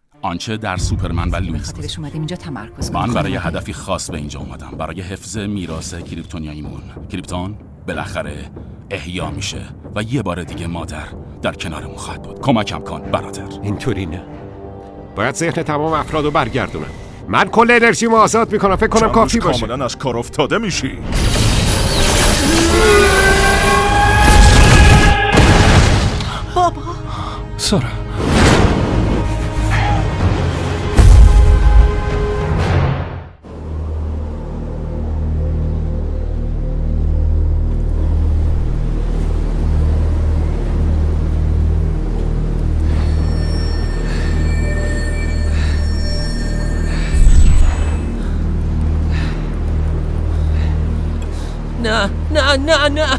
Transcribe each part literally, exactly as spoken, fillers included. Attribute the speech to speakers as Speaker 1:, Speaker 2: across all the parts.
Speaker 1: آنچه در سوپرمن و لوئیس
Speaker 2: به خاطرش اومدیم اینجا تمرکز کنیم.
Speaker 1: من برای هدفی خاص به اینجا اومدم، برای حفظ میراث کریپتونیاییمون. کریپتون بالاخره احیا میشه و یه بار دیگه مادر در کنارمون خواهد بود. کمکم کن برادر.
Speaker 3: اینطوری نه، باید ذهن تمام افرادو برگردونم. من کل انرژیمو آزاد میکنم، فکر کنم کافی باشه.
Speaker 4: کاملا از کار افتاده میشی.
Speaker 2: بابا
Speaker 1: سارا
Speaker 5: نه نه نه نه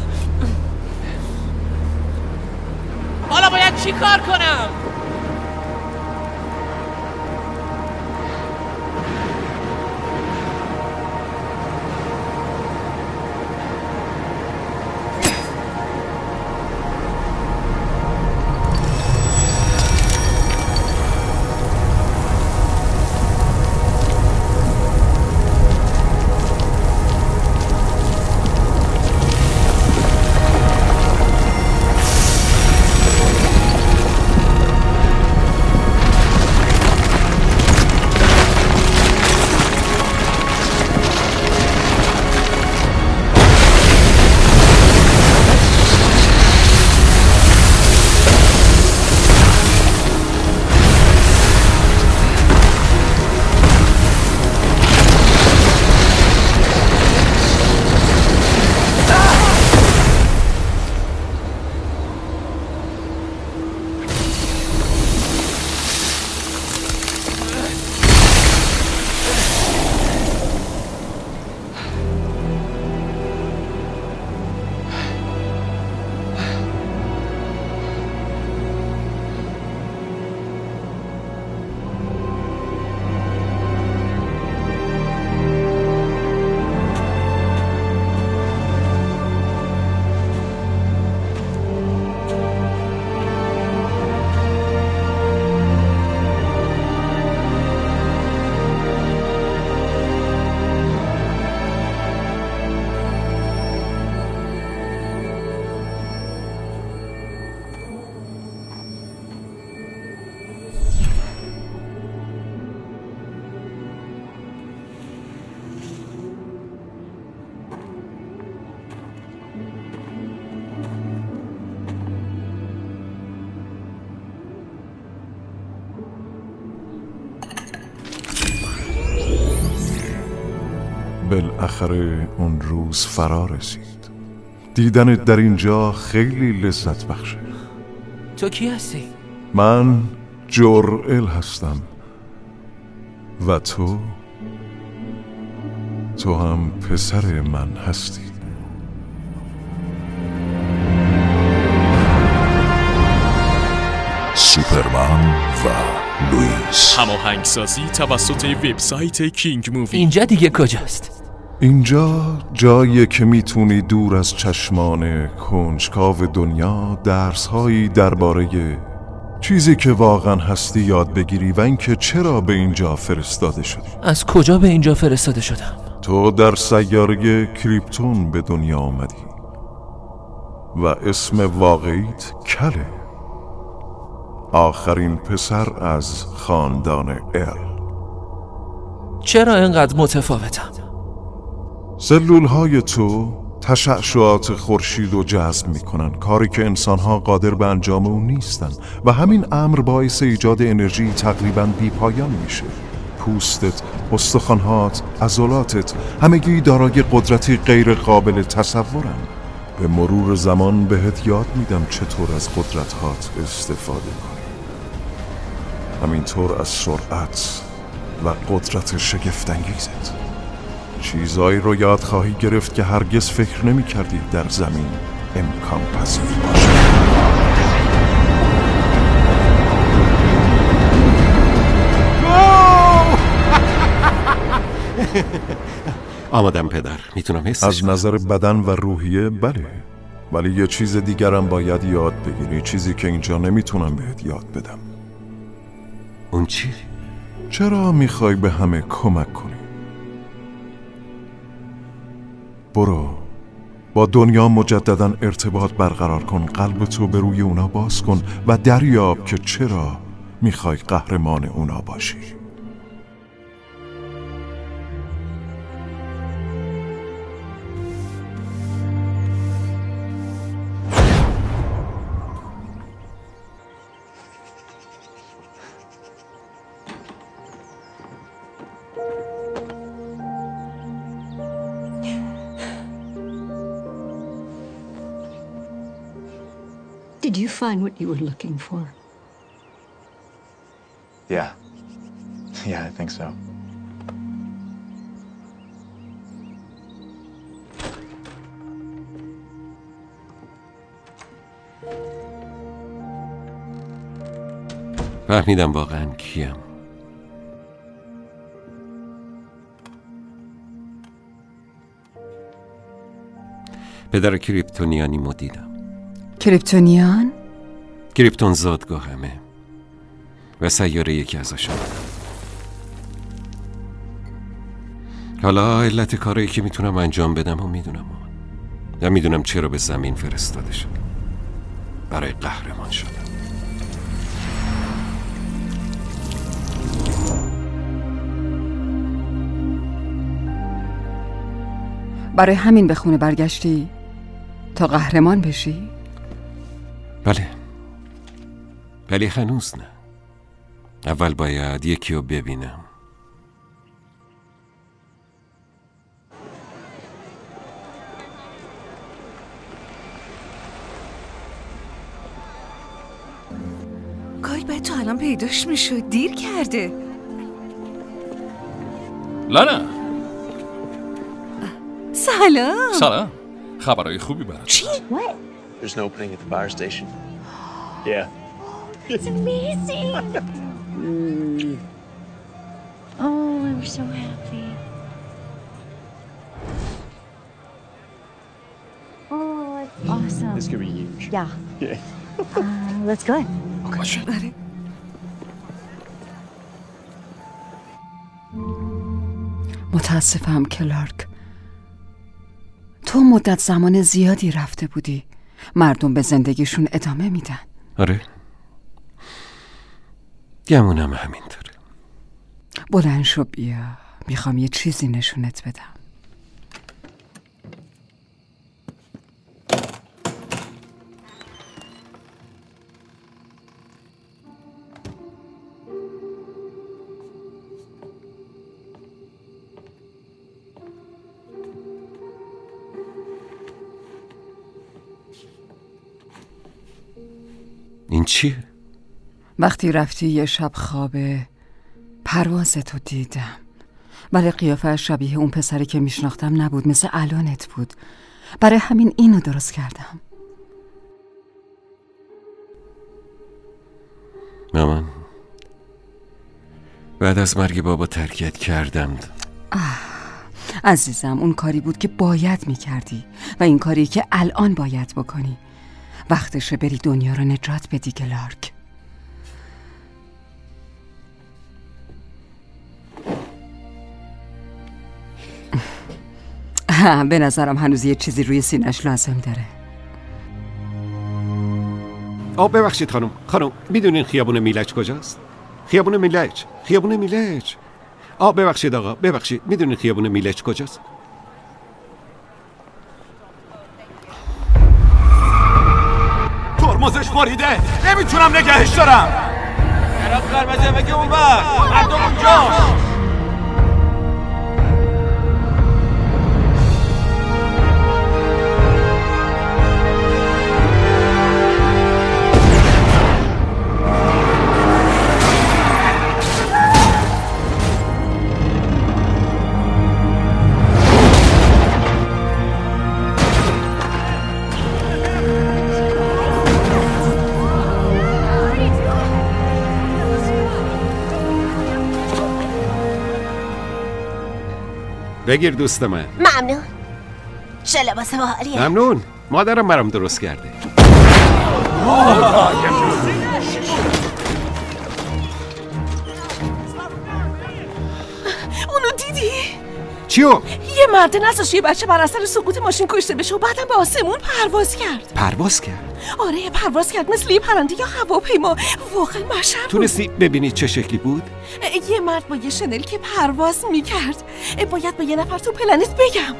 Speaker 5: حالا باید چی کار کنم؟
Speaker 6: بالاخره اون روز فرا رسید. دیدنت در اینجا خیلی لذت بخشه.
Speaker 5: تو کی هستی؟
Speaker 6: من جور-ال هستم و تو تو هم پسر من هستی.
Speaker 4: سوپرمن و لوئیس.
Speaker 7: هماهنگسازی توسط وبسایت کینگ مووی.
Speaker 5: اینجا دیگه کجاست؟
Speaker 6: اینجا جاییه که میتونی دور از چشمان کنجکاو دنیا درس‌هایی درباره چیزی که واقعا هستی یاد بگیری و اینکه چرا به اینجا فرستاده شدی.
Speaker 5: از کجا به اینجا فرستاده شدم؟
Speaker 6: تو در سیاره کریپتون به دنیا آمدی و اسم واقعیت کله، آخرین پسر از خاندان ال.
Speaker 5: چرا اینقدر متفاوتم؟
Speaker 6: سلولهای تو تشعشعات خورشید رو جذب میکنن، کاری که انسانها قادر به انجام اون نیستن و همین امر باعث ایجاد انرژی تقریباً بی پایان میشه. پوستت، استخوان‌هات، عضلاتت همگی دارای قدرتی غیر قابل تصورن. به مرور زمان بهت یاد میدم چطور از قدرت‌هات استفاده کنی. همینطور از سرعت و قدرت شگفت‌انگیزت. چیزایی رو یاد خواهی گرفت که هرگز فکر نمی کردی در زمین امکان پذیر باشه.
Speaker 3: آمادم پدر، میتونم حسش
Speaker 6: از نظر بدن و روحیه بله، ولی یه چیز دیگرم باید یاد بگیری، چیزی که اینجا نمیتونم بهت یاد بدم.
Speaker 3: اون چی؟
Speaker 6: چرا میخوای به همه کمک کنی؟ برو با دنیا مجددا ارتباط برقرار کن، قلب تو به روی اونا باز کن و دریاب که چرا میخوای قهرمان اونا باشی.
Speaker 8: Did you find what you were looking for?
Speaker 9: Yeah. Yeah, I think so.
Speaker 3: فهمیدم واقعا کیم. پدر کریپتونیانیمو دیدم.
Speaker 2: کریپتونیان؟
Speaker 3: کریپتون زادگاهمه و سیاره یکی ازشون. حالا علت کارایی که میتونم انجام بدم و میدونم و میدونم چرا به زمین فرستاده شد. برای قهرمان شدن.
Speaker 2: برای همین به خونه برگشتی؟ تا قهرمان بشی؟
Speaker 3: بله، ولی هنوز نه. اول باید یکی رو ببینم.
Speaker 10: کاید باید تو الان پیداش میشد، دیر کرده.
Speaker 1: لانا
Speaker 10: سلام.
Speaker 1: سلام، خبرهای خوبی برات.
Speaker 10: چی؟
Speaker 8: What?
Speaker 9: There's an opening at the fire station. Yeah.
Speaker 8: It's amazing. mm. Oh, I'm so happy. Oh, it's awesome.
Speaker 9: This could be huge.
Speaker 8: Yeah.
Speaker 9: Yeah.
Speaker 8: uh, let's go.
Speaker 1: باشه.
Speaker 2: متاسفم کلارک. تو مدت زمان زیادی رفته بودی. مردم به زندگیشون ادامه میدن.
Speaker 3: آره، گمونم همینطوره.
Speaker 2: بلند شو بیا، میخوام یه چیزی نشونت بدم.
Speaker 3: این چیه؟
Speaker 2: وقتی رفتی یه شب خواب پروازتو دیدم، ولی قیافه شبیه اون پسری که میشناختم نبود، مثل الانت بود. برای همین اینو درست کردم.
Speaker 3: مامان، بعد از مرگ بابا ترکت کردم.
Speaker 2: آه عزیزم، اون کاری بود که باید میکردی و این کاری که الان باید بکنی. وقتشه بری دنیا رو نجات بدی کلارک. به نظرم هنوز یه چیزی روی سینش لازم داره.
Speaker 3: آه ببخشید خانم خانم میدونین خیابون میلج کجاست؟ خیابون میلج خیابون میلج آه ببخشید آقا ببخشید میدونین خیابون میلج کجاست؟
Speaker 11: ترمزش بریده، نمیتونم نگهش دارم. چراغ قرمزه بگه اون وقت مردم اونجا.
Speaker 3: بگیر دوست من.
Speaker 10: ممنون. چه لباس باحالیه.
Speaker 3: ممنون. مادرم برام درست کرده. چیو؟
Speaker 12: یه مرد نذاشت یه بچه بر اثر سقوط ماشین کشته بشه و بعدم به آسمون پرواز کرد.
Speaker 3: پرواز کرد؟
Speaker 12: آره پرواز کرد مثل یه پرنده یا هواپیما. واقعا مشهد بود.
Speaker 3: تونستی ببینی چه شکلی بود؟
Speaker 12: یه مرد با یه شنل که پرواز میکرد. باید به یه نفر تو پلنت بگم.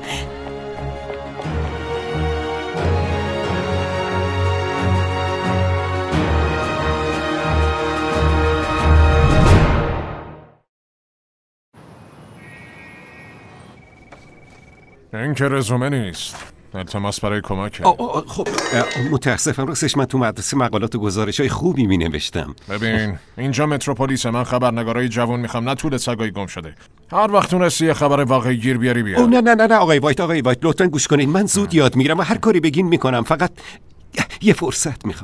Speaker 6: این که رزومه نیست. التماس برای کمک.
Speaker 3: خب متاسفم، راستش من تو مدرسه مقالات و گزارش‌های خوبی می نوشتم.
Speaker 6: ببین اینجا متروپولیس، من خبرنگارای جوان میخوام، نه طول سگای گم شده. هر وقت تونستی یه خبر واقعی گیر بیاری بیار.
Speaker 3: او نه نه نه نه آقای وایت آقای وایت لطفاً گوش کنین، من زود یاد میگیرم و هر کاری بگین میکنم، فقط یه فرصت میخوام.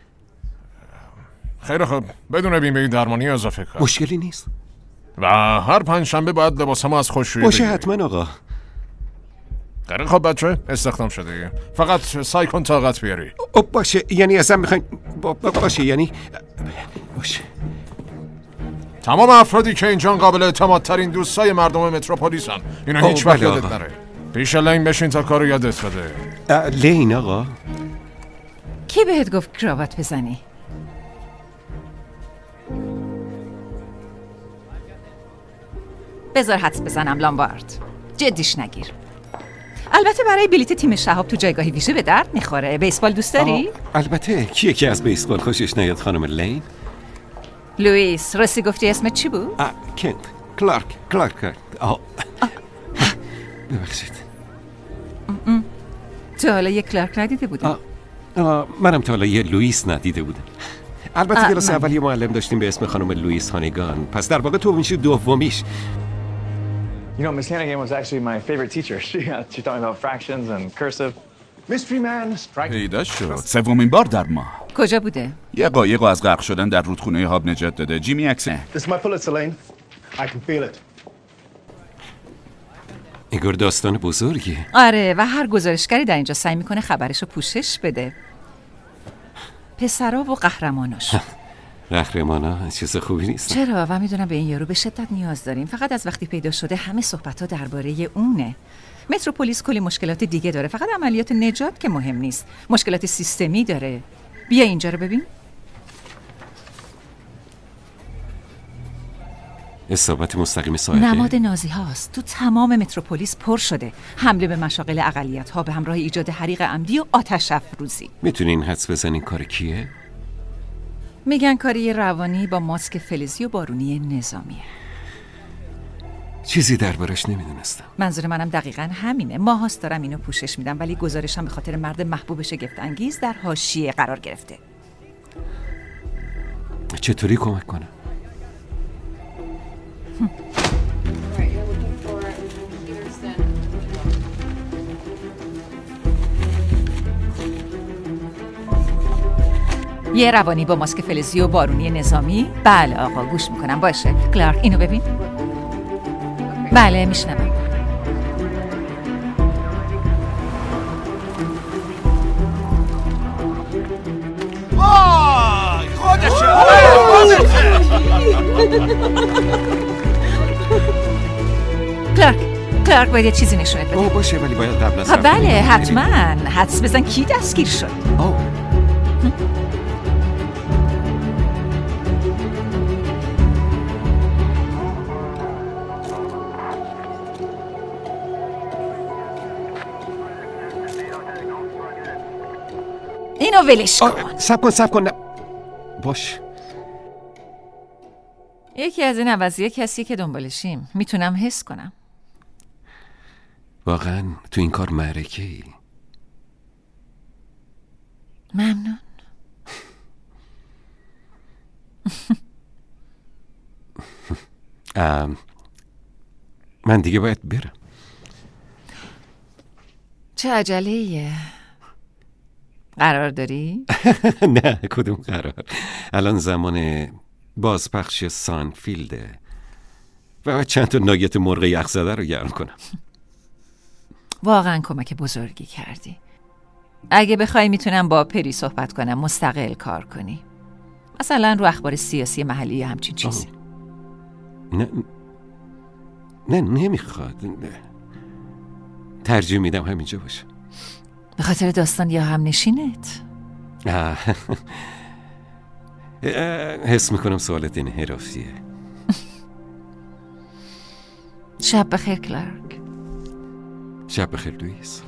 Speaker 6: خیلی خوب، بدون بیمه درمانی اضافه کن.
Speaker 3: مشکلی نیست.
Speaker 6: و هر پنج شنبه باید لباسمو از خشکشویی
Speaker 3: باشه
Speaker 6: بگیری.
Speaker 3: حتما آقا.
Speaker 6: خیلی خب بچه، استخدام شده. فقط سعی کن طاقت بیاری.
Speaker 3: باشه، یعنی اصلا میخواین با... باشه یعنی باشه.
Speaker 6: تمام افرادی که اینجا قابل اعتماد ترین دوستای مردم متروپولیسن. اینا هیچ وقت یادت نره. پیش لین بشین تا کارو یادت بده.
Speaker 3: لین آقا؟
Speaker 13: کی بهت گفت کراوات بزنی؟ بذار حدس بزنم لامبارد. جدیش نگیر. البته برای بلیت تیم شهاب تو جایگاهی ویژه به درد میخوره. بیسبال دوست داری؟
Speaker 3: البته. کیه که از بیسبال خوشش نیاد خانم لین؟
Speaker 13: لوئیس. راستی گفتی اسمت چی بود؟
Speaker 3: کنت. کلارک. کلارک. آه. ببخشید.
Speaker 13: تو حالا یه کلارک ندیده بودی؟
Speaker 3: آه. آه. منم تا حالا یه لوئیس ندیده بودم. البته کلاس اول یه معلم داشتیم به اسم خانم لوئیس هانیگان، پس در واقع تو میشی دومیش.
Speaker 9: You know, Miss Hannigan was actually my favorite teacher. She, uh, she taught me about fractions and cursive. Mystery man, strike.
Speaker 1: پیدا شد. سومین بار در ماه.
Speaker 13: کجا بوده؟
Speaker 1: یه قایق از غرق شدن در رودخونه هاب نجات داده. جیمی اکسن.
Speaker 14: This is my Pulitzer Lane. I can feel it.
Speaker 3: اینگار داستان بزرگی.
Speaker 13: آره، و هر گزارشگری در اینجا سعی میکنه خبرشو پوشش بده. پسرا و قهرماناش.
Speaker 3: قهرمانا چیز خوبی نیست.
Speaker 13: چرا؟ و میدونم به این یارو به شدت نیاز داریم. فقط از وقتی پیدا شده همه صحبت‌ها درباره اونه. متروپولیس کلی مشکلات دیگه داره، فقط عملیات نجات که مهم نیست. مشکلات سیستمی داره. بیا اینجا رو ببین.
Speaker 3: اصابت مستقیم سایقه
Speaker 13: نماد نازی هاست. تو تمام متروپولیس پر شده. حمله به مشاغل اقلیت ها به همراه ایجاد حریق عمدی و آتش افروزی.
Speaker 3: میتونین حدس بزنین کار کیه؟
Speaker 13: میگن کاری روانی با ماسک فلزی و بارونی نظامیه.
Speaker 3: چیزی دربارش نمیدونستم.
Speaker 13: منظور منم دقیقاً همینه. ماهاست دارم اینو پوشش میدم، ولی گزارشم به خاطر مرد محبوب شگفت انگیز در حاشیه قرار گرفته.
Speaker 3: چطوری کمک کنم؟
Speaker 13: یه روانی با ماسک فلزی و بارونی نظامی؟ بله آقا، گوش میکنم. باشه کلارک، اینو ببین. بله میشنوم.
Speaker 11: وای خودشه
Speaker 13: کلارک کلارک باید یه چیزی نشونت بده.
Speaker 3: اوه باشه، ولی باید قبل از
Speaker 13: بله حتما. حدس بزن کی دستگیر شد.
Speaker 3: اوه
Speaker 13: اینو ولش کن.
Speaker 3: سب کن سب کن. باش.
Speaker 13: یکی از این عوضیه کسی که دنبالشیم. میتونم حس کنم.
Speaker 3: واقعا تو این کار معرکه ای.
Speaker 13: ممنون.
Speaker 3: من دیگه باید برم.
Speaker 13: چه عجله ایه؟ قرار داری؟
Speaker 3: نه کدوم قرار. الان زمان بازپخش سانفیلده و چند تا ناگت مرغ یخ زده رو گرم کنم.
Speaker 13: واقعا کمک بزرگی کردی. اگه بخوای میتونم با پری صحبت کنم، مستقل کار کنی. مثلا رو اخبار سیاسی محلی همچین چیزی.
Speaker 3: نه نه نمیخواد. ترجیح میدم همینجا باشه.
Speaker 13: به خاطر داستان یا هم نشینت؟
Speaker 3: حس میکنم سوالت این حرافیه.
Speaker 13: شب بخیر کلارک.
Speaker 3: شب بخیر لوئیس.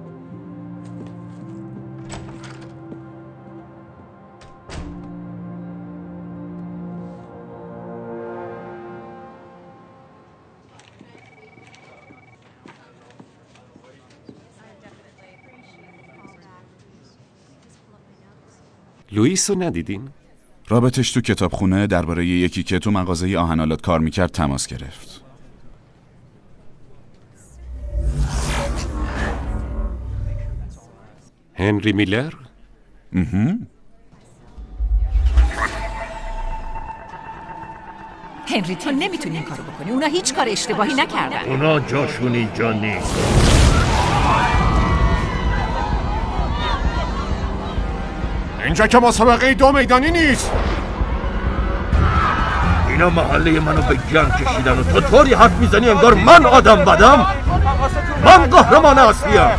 Speaker 3: لوئیس رو ندیدین؟
Speaker 4: رابطش تو کتابخونه درباره یکی که تو مغازه آهن‌آلات کار میکرد تماس گرفت.
Speaker 3: هنری میلر؟
Speaker 13: هنری تو نمیتونی این کارو بکنی. اونا هیچ کار اشتباهی نکردن.
Speaker 15: اونا جاشون اینجا نیست.
Speaker 14: اینجا که مسابقه دو میدانی نیست.
Speaker 15: اینا محله منو به گند کشیدن و تو طوری حرف میزنی انگار من آدم بدم. من قهرمان اصلیم.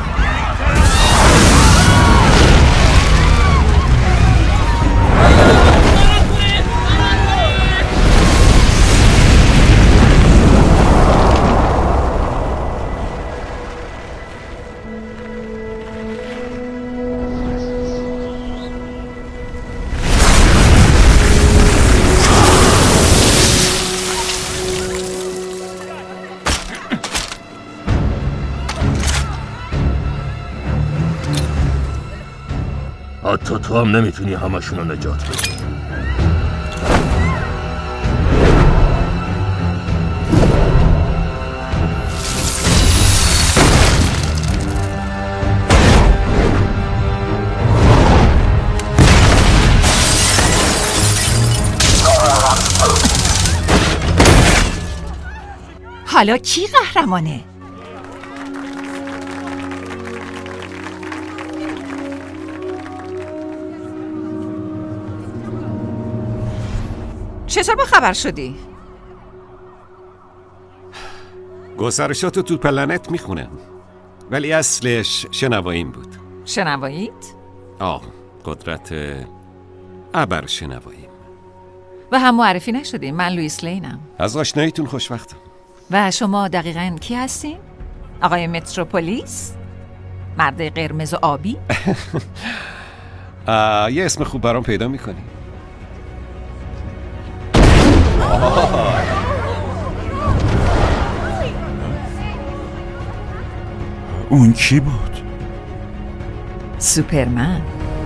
Speaker 15: حتی تو هم نمیتونی همشون رو نجات بدی.
Speaker 13: حالا کی قهرمانه؟ چطور با خبر شدی؟
Speaker 3: گزارشاتو تو پلنت میخونم، ولی اصلش شنواییم بود.
Speaker 13: شنواییت؟
Speaker 3: آه، قدرت ابر شنواییم.
Speaker 13: و هم معرفی نشدیم. من لوئیس لینم.
Speaker 3: از آشناییتون خوشوقتم.
Speaker 13: و شما دقیقاً کی هستین؟ آقای متروپولیس؟ مرد قرمز و آبی؟
Speaker 3: یه اسم خوب برام پیدا میکنی؟
Speaker 4: اون کی بود؟
Speaker 13: سوپرمن.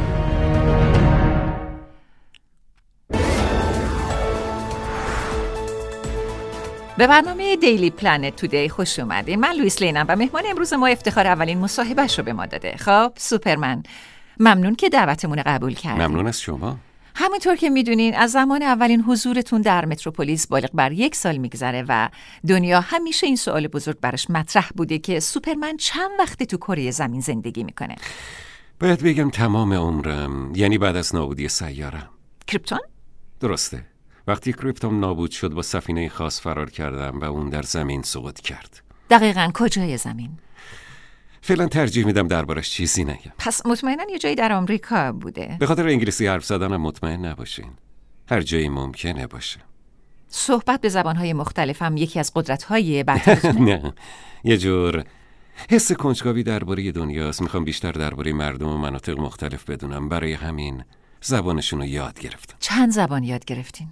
Speaker 13: به برنامه دیلی پلنت تودی خوش اومدین. من لوئیس لینم و مهمان امروز ما افتخار اولین مصاحبهش رو به ما داده. خب سوپرمن، ممنون که دعوتمون رو قبول کردین.
Speaker 3: ممنون از شما.
Speaker 13: همونطور که میدونین از زمان اولین حضورتون در متروپولیس بالغ بر یک سال میگذره و دنیا همیشه این سوال بزرگ براش مطرح بوده که سوپرمن چند وقته تو کره زمین زندگی میکنه.
Speaker 3: باید بگم تمام عمرم، یعنی بعد از نابودی سیارم.
Speaker 13: کریپتون؟
Speaker 3: درسته. وقتی کریپتون نابود شد با سفینه خاص فرار کردم و اون در زمین سقوط کرد.
Speaker 13: دقیقاً کجای زمین؟
Speaker 3: فعلا ترجیح میدم دربارش چیزی نگم.
Speaker 13: پس مطمئناً یه جایی در آمریکا بوده.
Speaker 3: به خاطر انگلیسی حرف زدنم مطمئن نباشین. هر جایی ممکنه باشه.
Speaker 13: صحبت به زبانهای مختلف هم یکی از قدرت‌های برترتونه؟
Speaker 3: نه، یه جور حس کنجکاوی درباره دنیاست. میخوام بیشتر درباره مردم و مناطق مختلف بدونم. برای همین زبانشون رو یاد گرفتم.
Speaker 13: چند زبان یاد گرفتین؟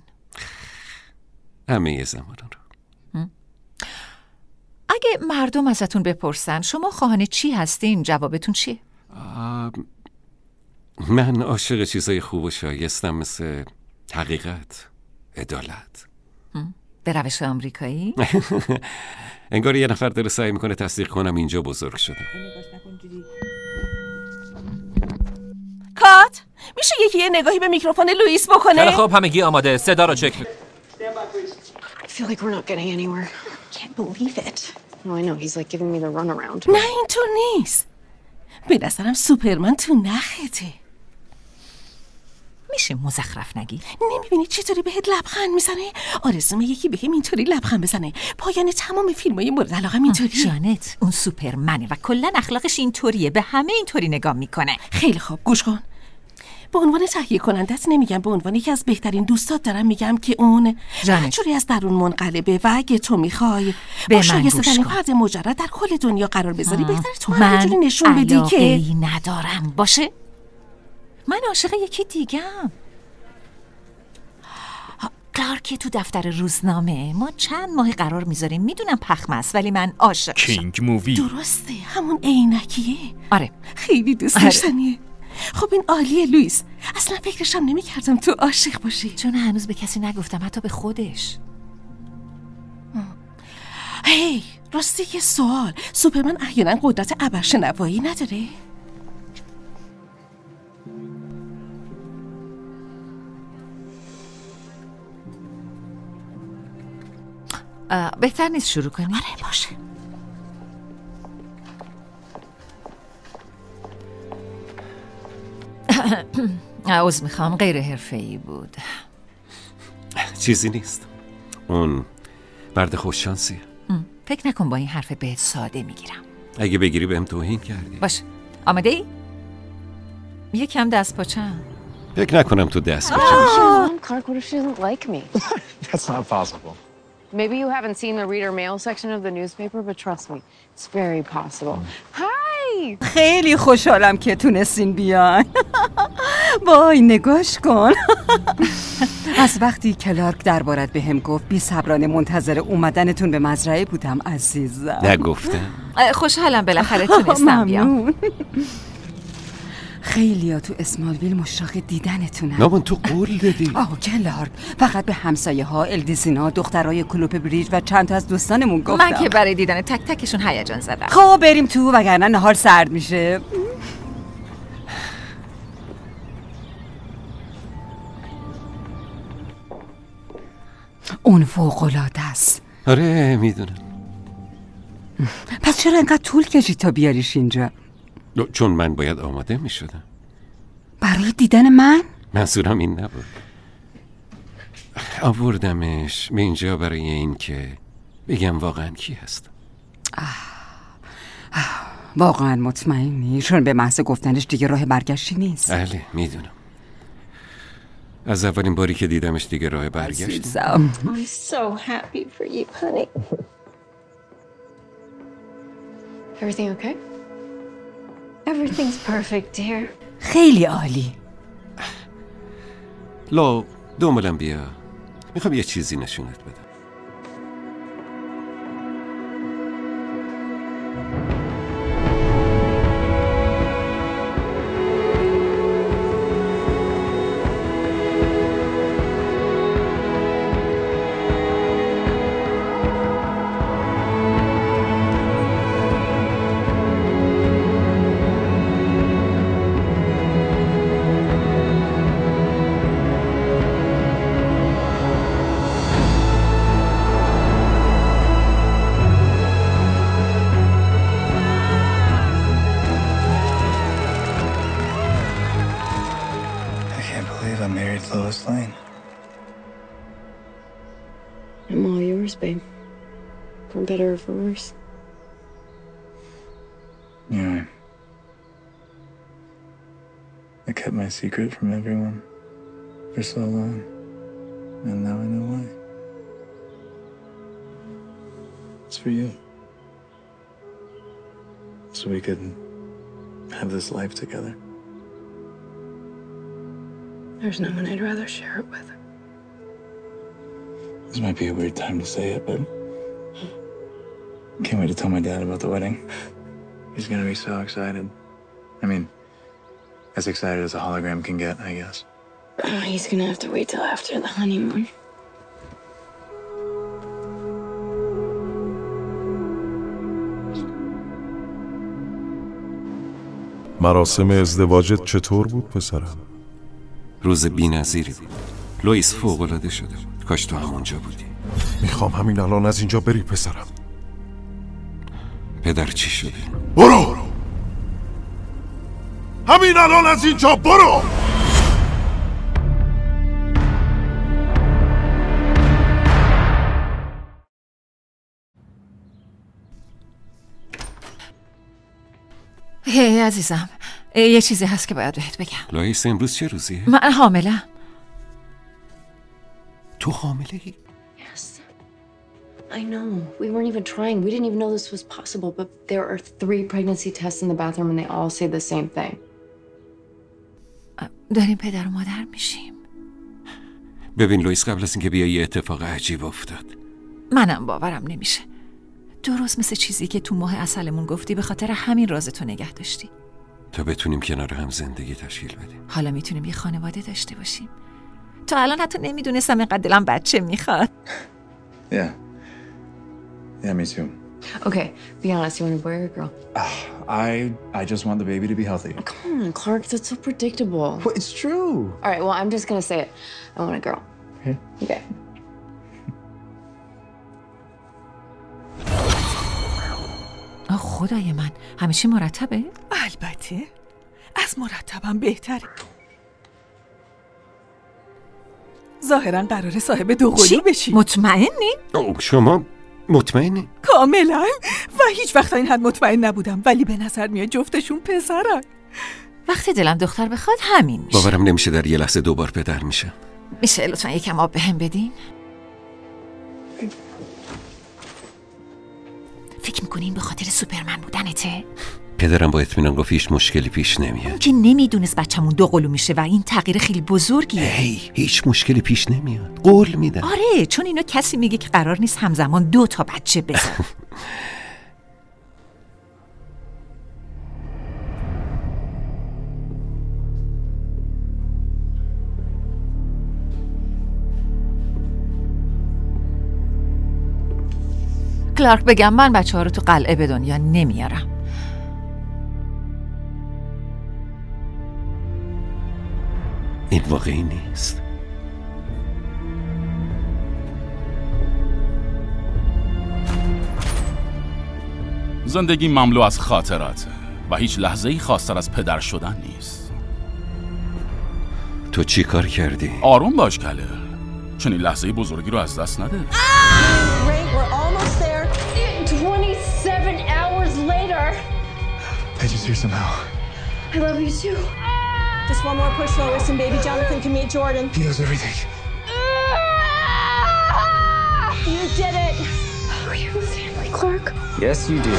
Speaker 3: همه زبان رو.
Speaker 13: اگه مردم ازتون بپرسن شما خواهان چی هستین، جوابتون چیه؟
Speaker 3: من عاشق چیزای خوب و شایستم، مثل حقیقت، عدالت.
Speaker 13: به روش آمریکایی؟
Speaker 3: انگار یه نفر داره سعی میکنه تصدیق کنم اینجا بزرگ شدم.
Speaker 12: کات، میشه یکی یه نگاهی به میکروفون لوئیس بکنه؟
Speaker 5: خیلی خوب، همگی آماده. صدا رو چک.
Speaker 16: I feel like we're not getting anywhere. Can't believe it. No, I know. He's like giving me the runaround.
Speaker 12: نه اینطور نیست. به نظرم سوپرمن تو نخته.
Speaker 13: میشه مزخرف نگی؟
Speaker 12: نمیبینی چطوری بهت لبخند میزنه؟ آرزومه یکی بهم اینطوری لبخند بزنه. پایان تمام فیلمای مورد علاقه اینطوریه.
Speaker 13: جانت اون سوپرمنه و کلا اخلاقش اینطوریه، به همه اینطوری نگاه میکنه.
Speaker 12: خیلی خوب گوش کن. به عنوان تهیه کنندت نمیگم، به عنوان یکی از بهترین دوستات دارم میگم که اون جوری از درون منقلبه و اگه تو میخوای با شایسته ترین فرد مجرد در کل دنیا قرار بذاری، بهتره تو هم یه جوری نشون بدی که
Speaker 13: علاقه‌ای ندارم. باشه؟ من عاشق یکی دیگم. کلارک تو دفتر روزنامه ما چند ماه قرار میذاریم، میدونم پخم است ولی من عاشق
Speaker 7: کینگ مووی.
Speaker 12: درسته، همون عینکیه.
Speaker 13: آره
Speaker 12: خیلی دوست داشتنیه. خب این عالیه لوئیس، اصلا فکرشم نمی کردم تو عاشق باشی.
Speaker 13: چون هنوز به کسی نگفتم، حتی به خودش.
Speaker 12: هی راستی یه سوال، سوپرمن احیانا قدرت ابرشنوایی نداره؟
Speaker 13: بهتر نیست شروع کنی؟
Speaker 12: آره باشه.
Speaker 13: عوض میخوام، غیر حرفه‌ای بود.
Speaker 3: چیزی نیست، اون مرد خوششانسیه.
Speaker 13: فکر نکن با این حرف بهت ساده میگیرم.
Speaker 3: اگه بگیری بهم توهین کردی.
Speaker 13: باشه، آماده ای؟ یکم دست پاچم.
Speaker 3: فکر نکنم تو دست پاچم.
Speaker 16: Clark, what if she doesn't like me?
Speaker 9: That's not possible.
Speaker 16: Maybe you haven't seen the reader mail section of the newspaper, but trust me, it's very possible. Hi!
Speaker 2: خیلی خوشحالم که تونستین بیان. وای نگاش کن. از وقتی کلارک دربارت بهم گفت بی صبرانه منتظر اومدنتون به مزرعه بودم عزیزم.
Speaker 3: نگفتم.
Speaker 13: خوشحالم بالاخره تونستم بیام.
Speaker 2: خیلی ها تو اسمالویل مشتاق دیدنتونن.
Speaker 3: نامون تو قول دادی.
Speaker 2: آه کلارک، فقط به همسایه ها، الدیسینا، دخترای کلوپ بریج و چند تا از دوستانمون گفتم.
Speaker 13: من که برای دیدن تک تکشون هیجان زدم.
Speaker 2: خب بریم تو وگرنه نهار سرد میشه. اون فوق‌العاده است.
Speaker 3: آره میدونم.
Speaker 2: پس چرا انقدر طول کشید تا بیاریش اینجا؟
Speaker 3: چون من باید آماده می شدم.
Speaker 2: برای دیدن من؟
Speaker 3: منظورم این نبود. آوردمش به اینجا برای این که بگم واقعا کی هست.
Speaker 2: واقعا مطمئنی؟ چون به محض گفتنش دیگه راه برگشتی نیست.
Speaker 3: بله میدونم. از اولین باری که دیدمش دیگه راه برگشتی.
Speaker 8: I'm so happy for you, honey.
Speaker 16: Everything okay?
Speaker 8: Everything's perfect, dear.
Speaker 2: خیلی عالی.
Speaker 3: لو دنبالم بیا، میخوام یه چیزی نشونت بدم.
Speaker 9: Lois Lane.
Speaker 16: I'm all yours, babe. For better or for worse.
Speaker 9: Yeah. I kept my secret from everyone for so long, and now I know why. It's for you. So we could have this life together.
Speaker 16: There's no one I'd rather share it with.
Speaker 9: This might be a weird time to say it, but I can't wait to tell my dad about the wedding. He's gonna be so excited. I mean, as excited as a hologram can get, I guess.
Speaker 16: Oh, he's gonna have to wait till after the honeymoon.
Speaker 6: مراسم ازدواجت چطور بود پسرم؟
Speaker 3: روز بی‌نظیری بود. لوئیس فوق‌العاده شده. کاش تو همونجا بودی.
Speaker 6: میخوام همین الان از اینجا بری پسرم.
Speaker 3: پدر چی شده؟
Speaker 6: برو! همین الان از اینجا برو!
Speaker 13: هی عزیزم، یه چیزی هست که باید بهت بگم.
Speaker 3: لوئیس امروز چه روزیه؟
Speaker 13: من حاملم.
Speaker 3: تو حامله ای؟
Speaker 16: Yes. I know. We weren't even trying. We didn't even know this was possible, but there are three pregnancy tests in the bathroom and they all say the same thing.
Speaker 13: داریم پدر و مادر میشیم.
Speaker 3: ببین لوئیس، قبل از اینکه بیای یه اتفاق عجیب افتاد.
Speaker 13: منم باورم نمیشه. درست مثل چیزی که تو ماه عسلمون گفتی به خاطر همین رازتو نگه داشتی.
Speaker 3: تا بتونیم کنار هم زندگی تشکیل بدیم.
Speaker 13: حالا میتونیم یه خانواده داشته باشیم. تا الان حتی نمیدونستم اینقدر دلم بچه میخواد.
Speaker 9: Yeah. Yeah, me too.
Speaker 16: Okay, be honest. You want a boy or a girl?
Speaker 9: I I just want the baby to be healthy.
Speaker 16: Come on, Clark. That's so predictable.
Speaker 9: Well, it's true.
Speaker 16: All right. Well, I'm just gonna say it. I want a girl.
Speaker 9: Okay.
Speaker 16: Okay.
Speaker 13: آه خدای من، همه چی مرتبه؟
Speaker 12: البته. از مرتبم بهتره. ظاهرا قراره صاحب دوقلو بشی.
Speaker 13: مطمئنی؟
Speaker 3: اوه شما مطمئنی؟
Speaker 12: کاملا. و هیچ وقت این حد مطمئن نبودم، ولی به نظر میاد جفتشون پسرن.
Speaker 13: وقتی دلم دختر بخواد همین میشه.
Speaker 3: باورم نمیشه در یه لحظه دوبار پدر میشه.
Speaker 13: میشه لطفا یکم آب بهم بدین؟ فکر میکنی این به خاطر سوپرمن بودنته؟
Speaker 3: پدرم با اطمینان گفت هیچ مشکلی پیش نمیاد.
Speaker 13: اون که نمیدونست بچه‌مون دوقلو میشه و این تغییر خیلی بزرگیه.
Speaker 3: هی هیچ مشکلی پیش نمیاد. قول میدم.
Speaker 13: آره، چون اینو کسی میگه که قرار نیست همزمان دو تا بچه بزن. کلارک، بگم من بچه ها رو تو قلعه به دنیا نمیارم.
Speaker 3: این واقعی نیست.
Speaker 1: زندگی مملو از خاطراته و هیچ لحظه‌ای خاص‌تر از پدر شدن نیست.
Speaker 3: تو چی کار کردی؟
Speaker 1: آروم باش کله، چون این لحظه بزرگی رو از دست نده.
Speaker 8: twenty-seven hours later.
Speaker 9: I just hear somehow.
Speaker 8: I love you too. Just one more push, Lois, and baby Jonathan can meet Jordan.
Speaker 9: He knows everything.
Speaker 8: You did it. We have a family, Clark.
Speaker 9: Yes, you do.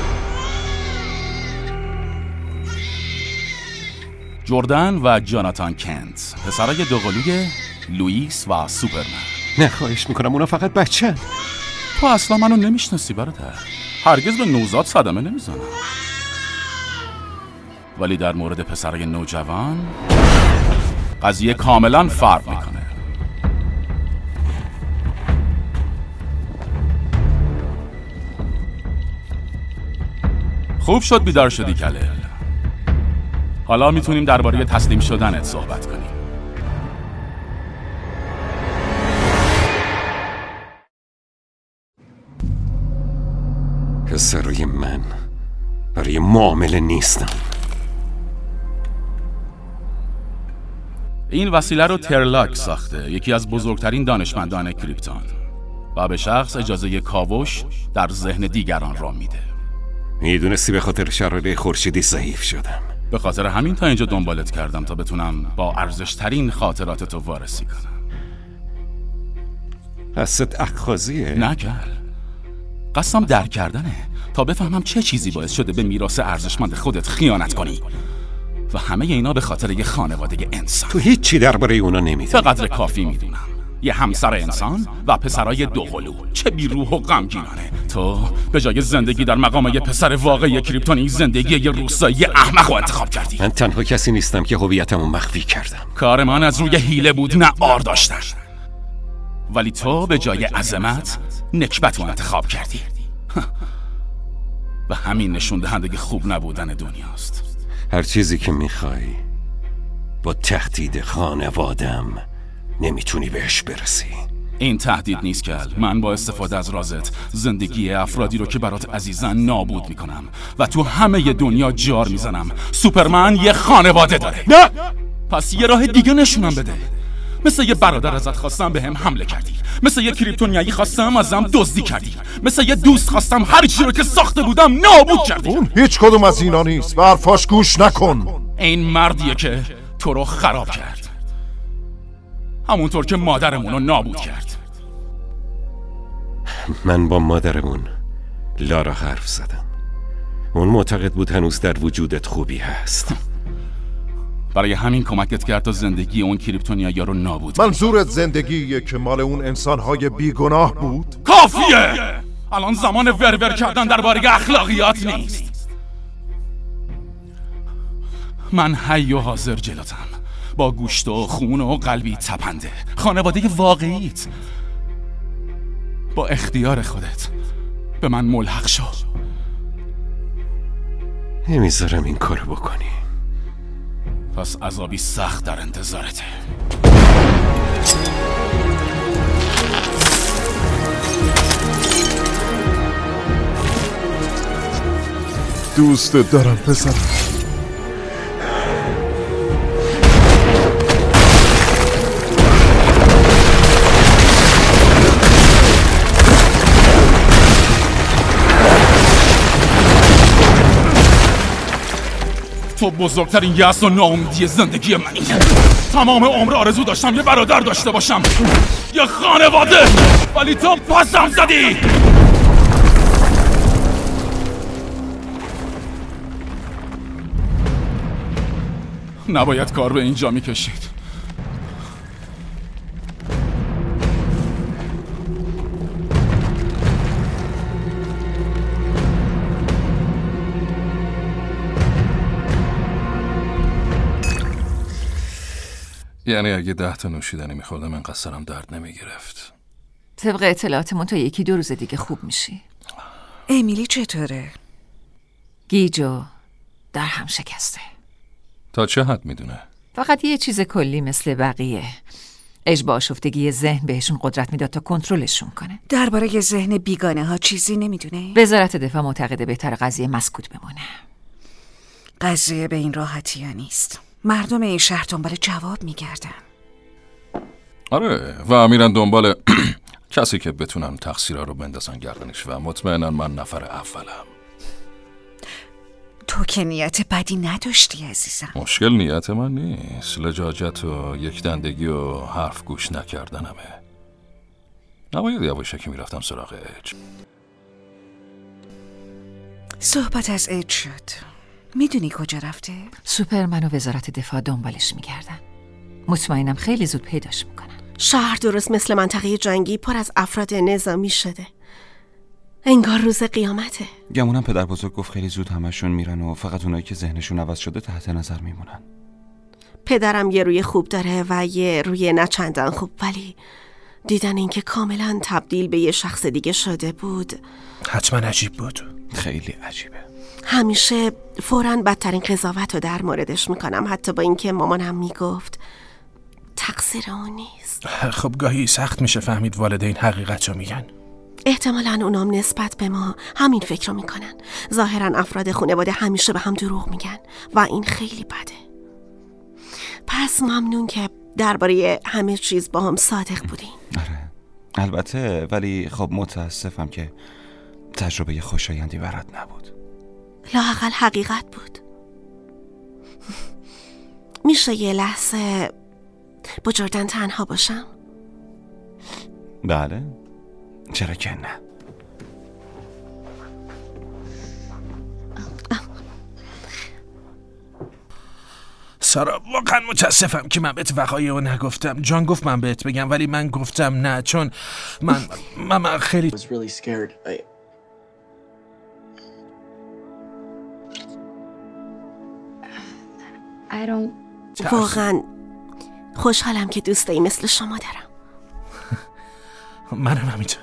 Speaker 1: جردن و جاناتان کنت، پسرای دوقلوی لوئیس و سوپرمن.
Speaker 3: نه خواهش میکنم، اونا فقط بچه‌ن.
Speaker 1: تو اصلا منو نمیشناسی برادر. هرگز به نوزاد صدمه نمیزنم. ولی در مورد پسرای نوجوان قضیه کاملا فرق میکنه. خوب شد بیدار شدی کله. حالا میتونیم درباره تسلیم شدنت صحبت کنیم.
Speaker 3: پسرای من برای معامله نیستم.
Speaker 1: این وسیله رو ترلاک ساخته، یکی از بزرگترین دانشمندان کریپتون، و به شخص اجازه کاوش در ذهن دیگران را میده.
Speaker 3: میدونستی به خاطر شراره خورشیدی ضعیف شدم.
Speaker 1: به خاطر همین تا اینجا دنبالت کردم تا بتونم با ارزشترین خاطراتتو وارسی کنم.
Speaker 3: قصد اخخازیه؟
Speaker 1: نکل، قصدم درک کردنه تا بفهمم چه چیزی باعث شده به میراث ارزشمند خودت خیانت کنی و همه اینا به خاطر یه خانواده انسان.
Speaker 3: تو هیچی درباره اونا نمیدونی.
Speaker 1: به قدر کافی میدونم. یه همسر انسان و پسرای دوقلو. چه بیروح و غمگینانه. تو به جای زندگی در مقام یه پسر واقعی کریپتونی، زندگی یه روستایی احمق رو انتخاب کردی.
Speaker 3: من تنها کسی نیستم که هویتمو مخفی کردم.
Speaker 1: کار من از روی حیله بود، نه آر داشتن. ولی تو به جای عظمت نکبت رو انتخاب کردی. و همین نشون دهنده خوب نبودن دنیاست.
Speaker 3: هر چیزی که میخوای با تهدید خانوادم نمیتونی بهش برسی.
Speaker 1: این تهدید نیست کل. من با استفاده از رازت زندگی افرادی رو که برات عزیزن نابود میکنم و تو همه دنیا جار میزنم. سوپرمن یه خانواده داره.
Speaker 3: نه!
Speaker 1: پس یه راه دیگه نشونم بده. مثل یه برادر ازت خواستم به هم حمله کردی، مثل یه کریپتونیایی خواستم ازم دزدی کردی، مثل یه دوست خواستم هر چی رو که ساخته بودم نابود کردی.
Speaker 6: اون هیچ کدوم از اینا نیست. به حرفاش گوش نکن.
Speaker 1: این مردیه که تو رو خراب کرد، همونطور که مادرمون رو نابود کرد.
Speaker 3: من با مادرمون لارا حرف زدم. اون معتقد بود هنوز در وجودت خوبی هست.
Speaker 1: برای همین کمکت کرد تا زندگی اون کریپتونیایی رو نابود.
Speaker 6: منظورت زندگیه که مال اون انسانهای بیگناه بود؟
Speaker 1: کافیه! الان زمان ورور کردن درباره اخلاقیات نیست. من حی و حاضر جلوتم، با گوشت و خون و قلبی تپنده، خانواده واقعیت. با اختیار خودت به من ملحق شو.
Speaker 3: نمیذارم این کارو بکنی.
Speaker 1: پس عذابی سخت در انتظارته.
Speaker 6: دوستت دارم پسر.
Speaker 1: تو بزرگترین یأس و ناامیدی زندگی منی. تمام عمر آرزو داشتم یه برادر داشته باشم، یه خانواده، ولی تو پسم زدی. نباید کار به اینجا میکشید.
Speaker 17: یعنی اگه ده تا نوشیدنی میخوردم انقدر سرم درد نمیگرفت.
Speaker 13: طبق اطلاعاتمون تا یکی دو روز دیگه خوب میشی.
Speaker 10: امیلی چطوره؟
Speaker 13: گیجو در هم شکسته.
Speaker 17: تا چه حد میدونه؟
Speaker 13: فقط یه چیز کلی مثل بقیه. اشباع شفتگی ذهن بهشون قدرت میداد تا کنترلشون کنه.
Speaker 10: درباره ذهن بیگانه ها چیزی نمیدونه؟
Speaker 13: وزارت دفاع معتقده بهتر قضیه مسکوت بمونه.
Speaker 10: قضیه به این راحتی ها نیست. مردم این شهر دنبال جواب میگردن.
Speaker 17: آره و میرن دنبال کسی که بتونن تقصیرها رو بندازن گردنش و مطمئنن من نفر اولم.
Speaker 10: تو که نیت بدی نداشتی عزیزم.
Speaker 17: مشکل نیت من نیست، لجاجت و یک دندگی و حرف گوش نکردنمه. نباید یواشکی میرفتم سراغ اج.
Speaker 10: صحبت از اج شد. میدونی کجا رفته؟
Speaker 13: سوپرمن و وزارت دفاع دنبالش میگردن. مطمئنم خیلی زود پیداش میکنن.
Speaker 12: شهر درست مثل منطقه جنگی پر از افراد نظامی شده. انگار روز قیامته.
Speaker 18: گمونم پدر بزرگ گفت خیلی زود همشون میرن و فقط اونایی که ذهنشون عوض شده تحت نظر میمونن.
Speaker 12: پدرم یه روی خوب داره و یه روی نه چندان خوب، ولی دیدن اینکه کاملا تبدیل به یه شخص دیگه شده بود
Speaker 14: حتما عجیب بود.
Speaker 18: خیلی عجیبه.
Speaker 12: همیشه فوراً بدترین قضاوت رو در موردش میکنم، حتی با اینکه مامانم میگفت تقصیر اون نیست.
Speaker 14: خب گاهی سخت میشه فهمید والدین حقیقت رو میگن.
Speaker 12: احتمالاً اونام نسبت به ما همین فکر رو میکنن. ظاهراً افراد خانواده همیشه به هم دروغ میگن و این خیلی بده. پس ممنون که درباره همه چیز با هم صادق بودین.
Speaker 18: آره البته، ولی خب متاسفم که تجربه خوشایندی برات نبود.
Speaker 12: لااقل حقیقت بود. میشه یه لحظه با جردن تنها باشم؟
Speaker 18: بله، چرا که نه.
Speaker 14: سارا واقعا متاسفم که من بهت وقایع رو نگفتم. جان گفت من بهت بگم ولی من گفتم نه، چون من من, من خیلی
Speaker 16: I don't...
Speaker 12: واقعا خوشحالم که دوستایی مثل شما دارم.
Speaker 14: منم همینطور.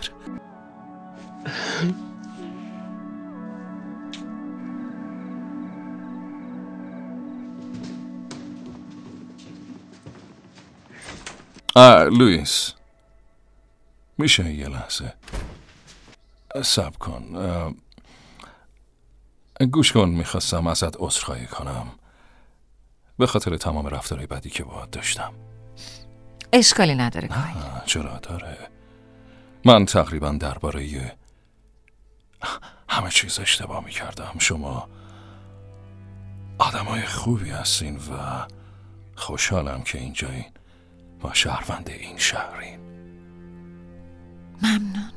Speaker 17: آه لوئیس، میشه یه لحظه صبر کن. گوش کن، میخواستم ازت عذرخواهی کنم به خاطر تمام رفتارهای بدی که باهات داشتم.
Speaker 13: اشکالی نداره کایل.
Speaker 17: چرا داره؟ من تقریبا درباره همه چیز اشتباه میکردم. شما آدمای خوبی هستین و خوشحالم که اینجایین و شهروند این شهرین.
Speaker 13: ممنون.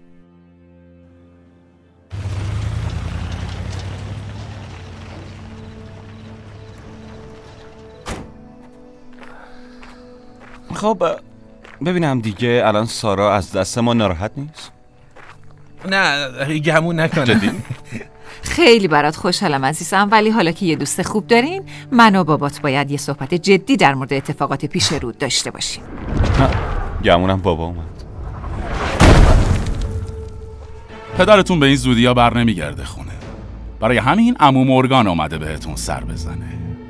Speaker 18: خب ببینم دیگه الان سارا از دست ما ناراحت نیست؟
Speaker 14: نه گمون نکنه.
Speaker 13: خیلی برات خوشحالم عزیزم، ولی حالا که یه دوست خوب دارین، من و بابات باید یه صحبت جدی در مورد اتفاقات پیش رو داشته باشیم.
Speaker 18: گمونم بابا اومد.
Speaker 1: پدرتون به این زودیا بر نمیگرده خونه، برای همین عمو مورگان اومده بهتون سر بزنه.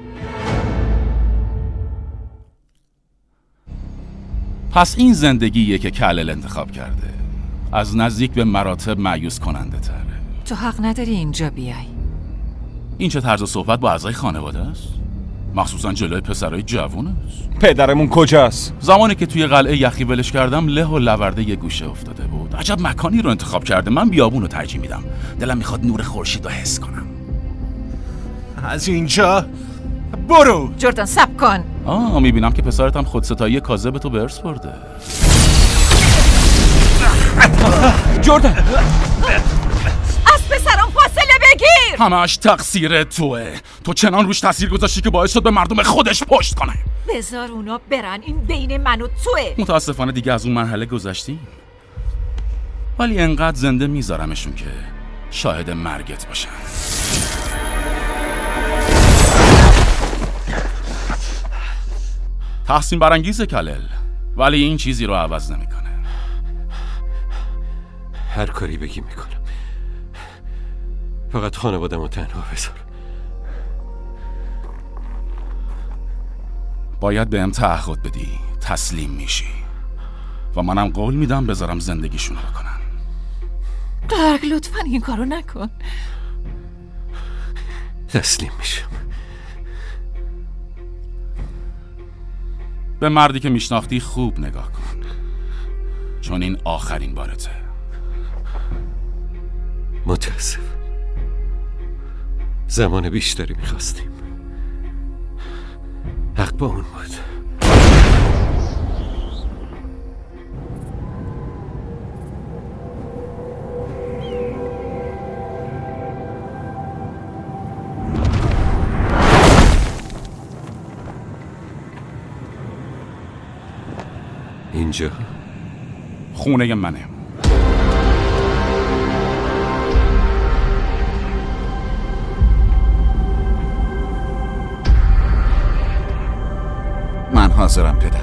Speaker 1: پس این زندگیه که کلل انتخاب کرده، از نزدیک به مراتب مایوس کننده تره.
Speaker 13: تو حق نداری اینجا بیای.
Speaker 1: این چه طرز صحبت با اعضای خانواده است؟ مخصوصا جلوی پسرای جوون است.
Speaker 18: پدرمون کجاست؟
Speaker 1: زمانی که توی قلعه یخی ولش کردم، له و لورده یه گوشه افتاده بود. عجب مکانی رو انتخاب کرده. من بیابون رو ترجیح میدم. دلم میخواد نور خورشید رو حس کنم.
Speaker 14: از اینجا برو.
Speaker 13: جردن صبر کن.
Speaker 1: آه میبینم که پسرت هم خودستایی کاذب تو به ارث برده.
Speaker 18: جردن
Speaker 13: از پسرم فاصله بگیر.
Speaker 1: همش تقصیر توه. تو چنان روش تاثیر گذاشتی که باعث شد به مردم خودش پشت کنه.
Speaker 13: بذار اونا برن، این بین من و توه.
Speaker 1: متاسفانه دیگه از اون مرحله گذشتیم، ولی انقدر زنده میذارمشون که شاهد مرگت باشن. تحسین برانگیزه کلل، ولی این چیزی رو عوض نمیکنه.
Speaker 3: هر کاری بگی میکنم، فقط خانواده‌مو تنها بذار.
Speaker 1: باید بهم تعهد بدی تسلیم میشی و منم قول میدم بذارم زندگیشون رو بکنن.
Speaker 13: درک لطفاً این کارو نکن.
Speaker 3: تسلیم میشم.
Speaker 1: به مردی که میشناختی خوب نگاه کن، چون این آخرین بارته.
Speaker 3: متاسف، زمان بیشتری میخواستیم. حق با اون بود. اینجا
Speaker 1: خونه منه.
Speaker 4: من حاضرم پدر.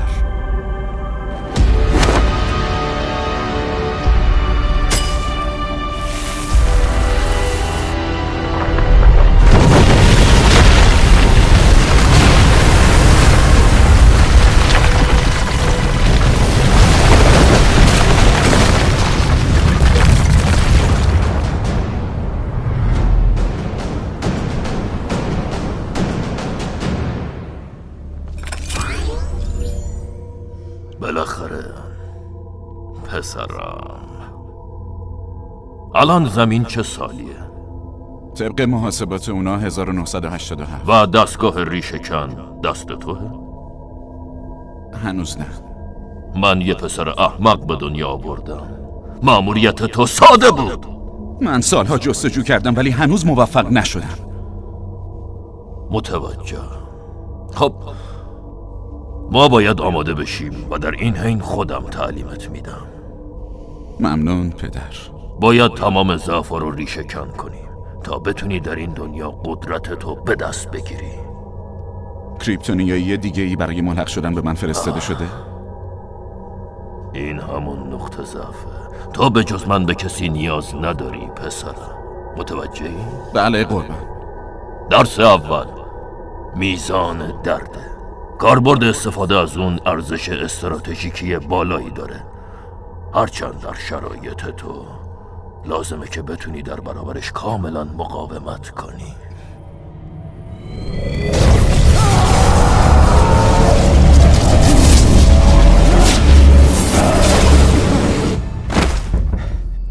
Speaker 15: بالاخره پسرم. الان زمین چه سالیه؟
Speaker 4: طبق محاسبات اونا هزار و نهصد و هشتاد و هفت.
Speaker 15: و دستگاه ریشه‌کن دست توه؟
Speaker 4: هنوز نه.
Speaker 15: من یه پسر احمق به دنیا آوردم. مأموریت تو ساده بود.
Speaker 4: من سالها جستجو کردم ولی هنوز موفق نشدم.
Speaker 15: متوجه. خب ما باید آماده بشیم و در این حین خودم تعلیمت میدم.
Speaker 4: ممنون پدر.
Speaker 15: باید تمام ضعف‌ها رو ریشه کن کنیم تا بتونی در این دنیا قدرت تو به دست بگیری.
Speaker 4: کریپتونیایی دیگه ای برای ملحق شدن به من فرستاده شده؟
Speaker 15: این همون نقطه ضعفه. تو به جز من به کسی نیاز نداری پسرم. متوجهی؟
Speaker 4: بله قربان.
Speaker 15: درس اول میزان درده. کاربرد استفاده از اون ارزش استراتژیکی بالایی داره، هرچند در شرایط تو لازمه که بتونی در برابرش کاملا مقاومت کنی.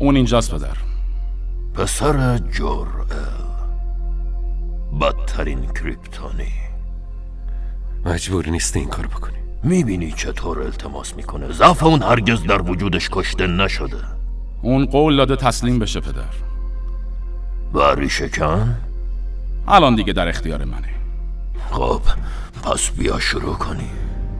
Speaker 1: اون اینجاست پدر.
Speaker 15: پسر جورل، بدترین کریپتانی.
Speaker 3: مجبور نیست این کار بکنی.
Speaker 15: میبینی چطور التماس میکنه؟ ضعف اون هرگز در وجودش کشته نشده.
Speaker 1: اون قول داده تسلیم بشه پدر.
Speaker 15: بری شکن؟
Speaker 1: الان دیگه در اختیار منه.
Speaker 15: خب پس بیا شروع کنی.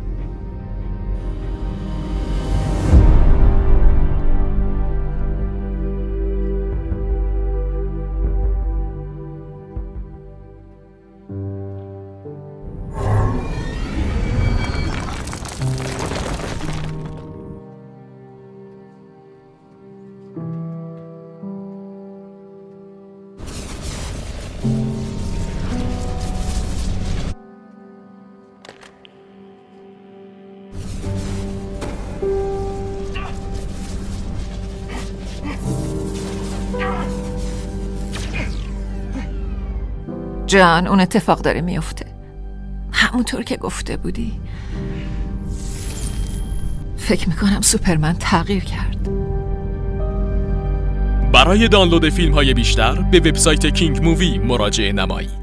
Speaker 13: جان، اون اتفاق داره میفته همونطور که گفته بودی. فکر میکنم سوپرمن تغییر کرد.
Speaker 7: برای دانلود فیلم های بیشتر به وبسایت کینگ مووی مراجعه نمایید.